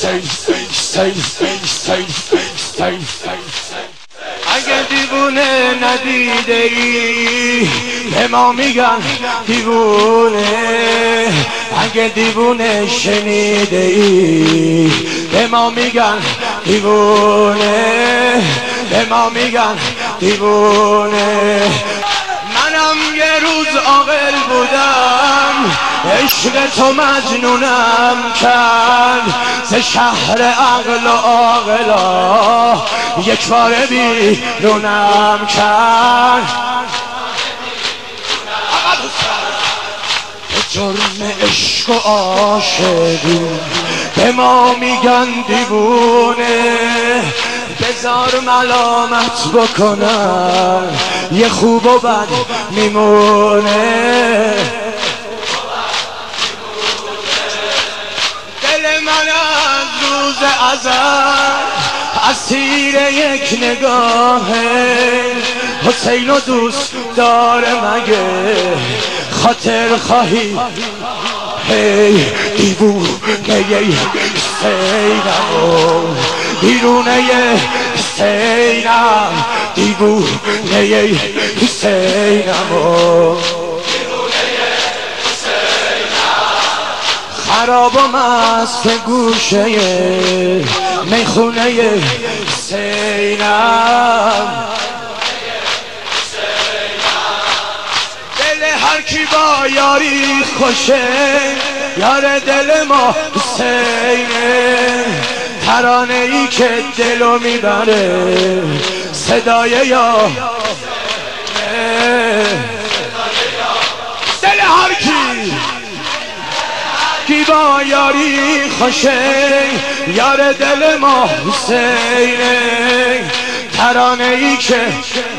اگه دیوونه ندیده ای به ما میگن دیوونه، اگه دیوونه شنیده ای به ما میگن دیوونه، به ما میگن دیوونه. منم یه روز عاقل بودم، عشق تو مجنونم کرد، ز شهر عقل و عاقلا یک بار بیرونم کرد. به جرم عشق و عاشقی به ما میگن دیوونه، بذار ملامت بکنن یه خوب و بد میمونه. دل من از روز ازل اسیر یک نگاهه، حسین و دوست داره مگه خاطر خواهی؟ هی دیوونه حسینم، بیرونه حسینم، دیوونه حسینم، خراب و مست گوشه میخونه حسینم. دل هر کی با یاری خوشه، یار دل ما حسینه، ترانه ای که دلو میبره صدای یا دل هر کی با یاری خوشه، یار دل ما حسینه، ترانه ای که این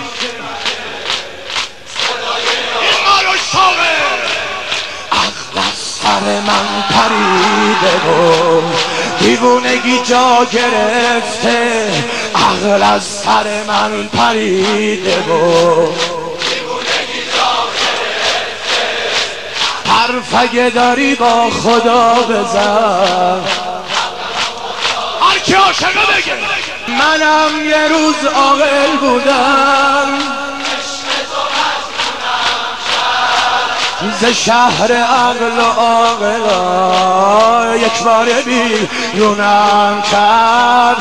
ما رو شاقه. عقل از سر من پریده و دیوونگی جا گرفته، عقل از سر من پریده و دیوونگی جا گرفته. حرف اگه داری با خدا بزن، هر کی عاشقه بگه. منم یه روز عاقل بودم، ز شهر عقل و عاقلا یک بار بیرونم کرد.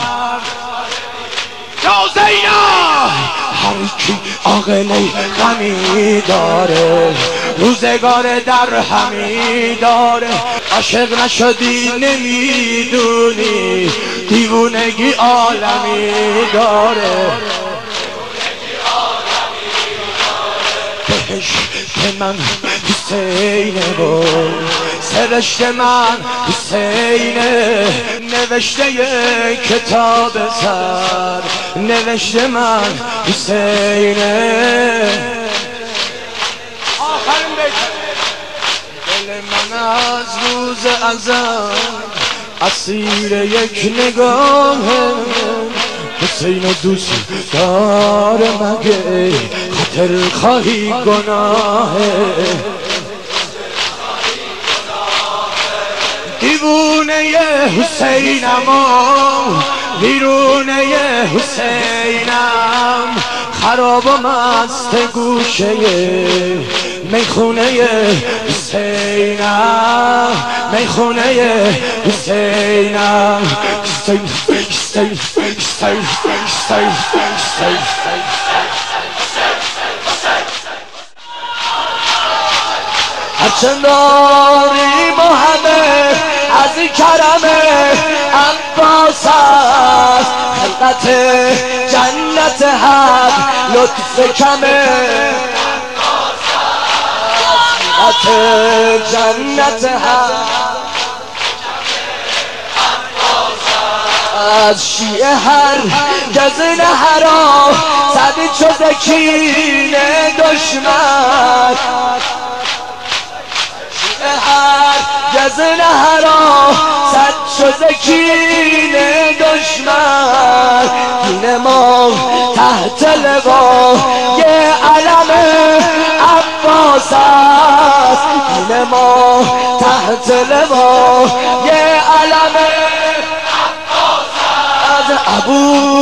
یا زینب هر کی عاقله غمی داره، روزگار در همی داره، عاشق نشدی نمیدونی دیوونگی عالمی داره. بهشت من حسینه بود، سرشت من حسینه، نوشته کتاب سر نوشته من حسینه. آخرین بیت. دل من از روز ازل اسیر یک نگاهه، حسین و دوست داره مگه خاطر خواهی گناهه؟ دیوونه حسینم و ویرونه حسینم، خراب و مست گوشه میخونه حسینم، میخونه حسینم. هرچند داری با همه از کرم عباس است، خلقت جنت حق لطف کمه، خلقت جنت حق از شیعه هر گز نهرا زد چو زکین دشمن، هر گز نهرا زد چو زکین دشمن. دین ما تحت لوای علم عباس است، دین ما تحت لوای علم بود